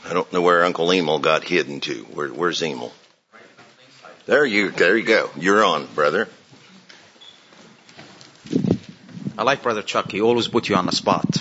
I don't know where Uncle Emil got hidden to. Where's Emil? There you go. You're on, brother. I like Brother Chuck. He always puts you on the spot.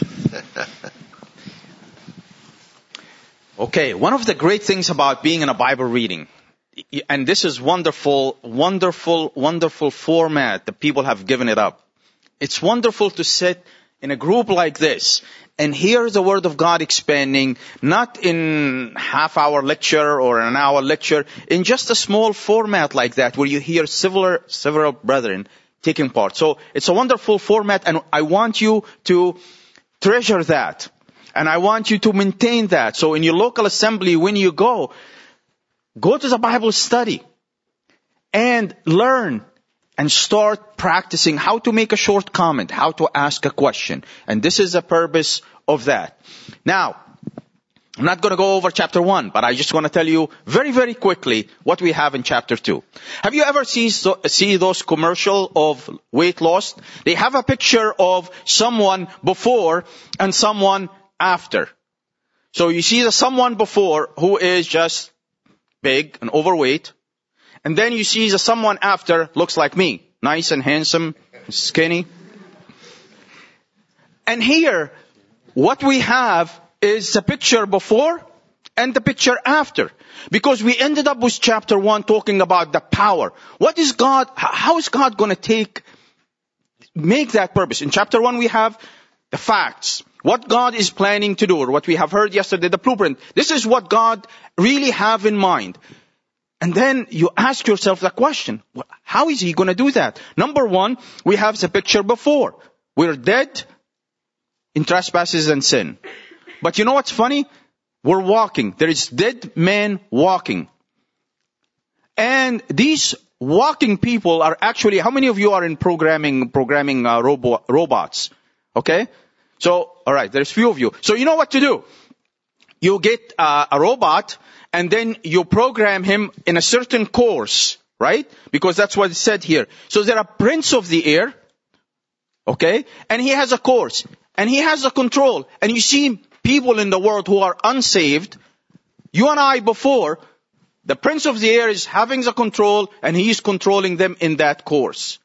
Okay, one of the great things about being in a Bible reading, and this is wonderful, wonderful, wonderful format that people have given it up. It's wonderful to sit in a group like this and hear the Word of God expanding, not in half-hour lecture or an hour lecture, in just a small format like that where you hear several brethren taking part. So it's a wonderful format, and I want you to treasure that. And I want you to maintain that. So in your local assembly, when you go to the Bible study and learn and start practicing how to make a short comment, how to ask a question. And this is the purpose of that. Now, I'm not going to go over chapter 1, but I just want to tell you very, very quickly what we have in chapter 2. Have you ever see those commercial of weight loss? They have a picture of someone before and someone after. So you see the someone before who is just big and overweight. And then you see the someone after looks like me. Nice and handsome, skinny. And here, what we have is the picture before and the picture after. Because we ended up with chapter 1 talking about the power. What is God, how is God going to make that purpose? In chapter 1 we have the facts. What God is planning to do, or what we have heard yesterday, the blueprint. This is what God really have in mind. And then you ask yourself the question, how is He going to do that? Number 1, we have the picture before. We're dead in trespasses and sin. But you know what's funny? We're walking. There is dead men walking. And these walking people are actually, how many of you are in programming robots? Okay? So, alright, there's few of you. So you know what to do. You get a robot and then you program him in a certain course, right? Because that's what it said here. So there are prince of the air, okay? And he has a course. And he has a control. And you see people in the world who are unsaved. You and I before, the prince of the air is having the control and he is controlling them in that course.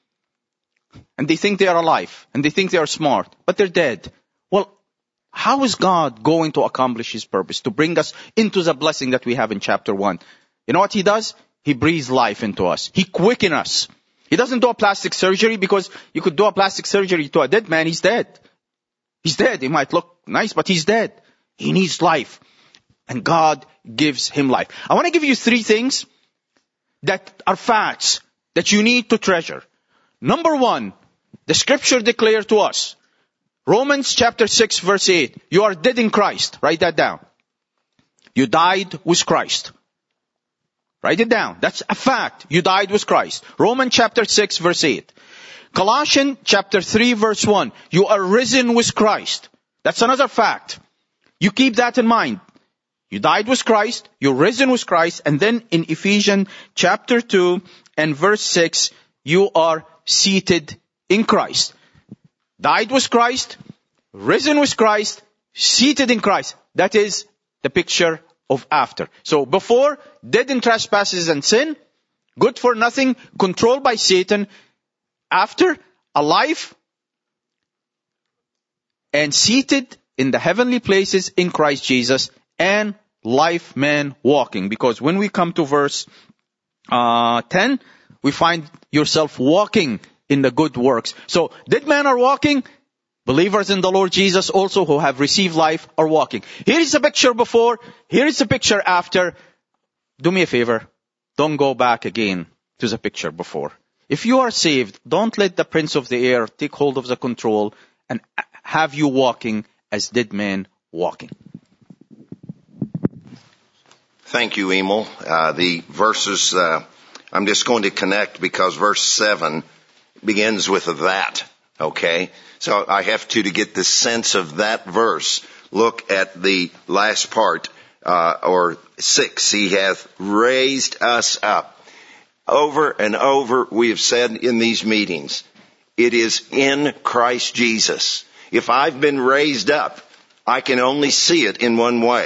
And they think they are alive. And they think they are smart. But they're dead. Well, how is God going to accomplish His purpose? To bring us into the blessing that we have in chapter 1. You know what He does? He breathes life into us. He quickens us. He doesn't do a plastic surgery, because you could do a plastic surgery to a dead man. He's dead. He's dead. He might look nice, but he's dead. He needs life. And God gives him life. I want to give you 3 things that are facts that you need to treasure. Number 1, the scripture declares to us, Romans chapter 6 verse 8, you are dead in Christ. Write that down. You died with Christ. Write it down. That's a fact. You died with Christ. Romans chapter 6 verse 8. Colossians chapter 3 verse 1. You are risen with Christ. That's another fact. You keep that in mind. You died with Christ. You're risen with Christ. And then in Ephesians chapter 2 and verse 6, you are seated in Christ. Died with Christ, risen with Christ, seated in Christ. That is the picture of after. So before, dead in trespasses and sin, good for nothing, controlled by Satan. After, alive and seated in the heavenly places in Christ Jesus, and life man walking. Because when we come to verse 10, we find yourself walking in the good works. So dead men are walking. Believers in the Lord Jesus also who have received life are walking. Here is the picture before. Here is the picture after. Do me a favor. Don't go back again to the picture before. If you are saved, don't let the prince of the air take hold of the control and have you walking as dead men walking. Thank you, Emil. The verses, I'm just going to connect because verse 7 begins with that, okay? So I have to get the sense of that verse. Look at the last part, or 6. He hath raised us up. Over and over we have said in these meetings, it is in Christ Jesus. If I've been raised up, I can only see it in one way.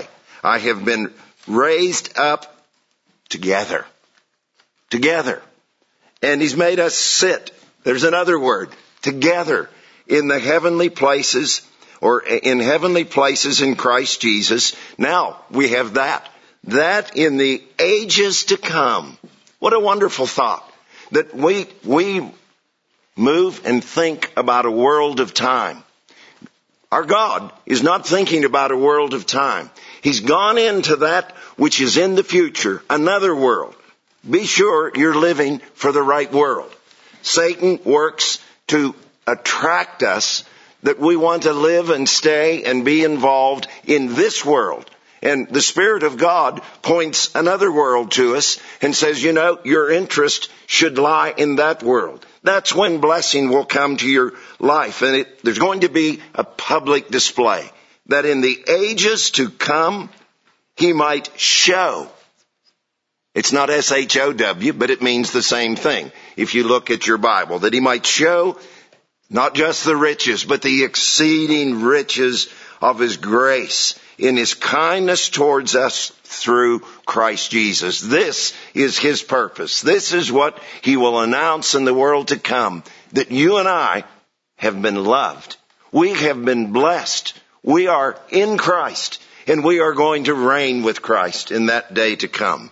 I have been raised up together. Together. And he's made us sit. There's another word. Together in the heavenly places, or in heavenly places in Christ Jesus. Now we have that. That in the ages to come. What a wonderful thought. That we move and think about a world of time. Our God is not thinking about a world of time. He's gone into that which is in the future, another world. Be sure you're living for the right world. Satan works to attract us that we want to live and stay and be involved in this world. And the Spirit of God points another world to us and says, you know, your interest should lie in that world. That's when blessing will come to your life. And there's going to be a public display that in the ages to come, he might show. It's not S-H-O-W, but it means the same thing. If you look at your Bible, that he might show not just the riches, but the exceeding riches of his grace in his kindness towards us through Christ Jesus. This is his purpose. This is what he will announce in the world to come, that you and I have been loved. We have been blessed. We are in Christ, and we are going to reign with Christ in that day to come.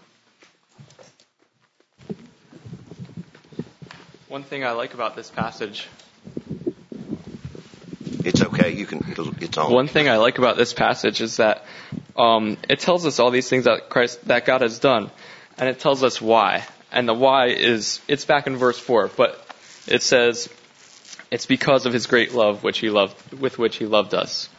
One thing I like about this passage. It's okay. It's on. One thing I like about this passage is that it tells us all these things that God has done, and it tells us why. And the why it's back in verse 4, but it says it's because of his great love with which he loved us.